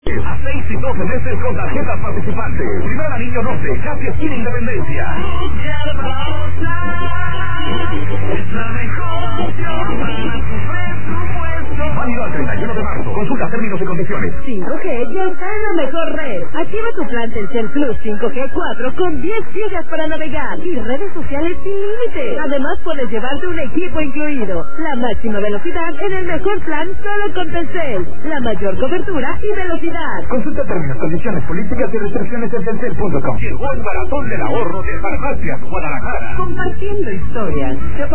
A 6 y 12 meses con tarjetas participantes. Primer anillo 12, casi esquina Independencia. Es la mejor opción para tu presupuesto. Válido al 31 de marzo. Consulta términos y condiciones. 5G ya está en la mejor red. Activa tu plan Telcel Plus 5G 4 con 10 gigas para navegar y redes sociales sin límite. Además puedes llevarte un equipo incluido. La máxima velocidad en el mejor plan solo con Telcel. La mayor cobertura y velocidad. Consulta términos, condiciones, políticas y restricciones en telcel.com. Llegó el maratón del ahorro de Farmacias Guadalajara. Compartiendo historias.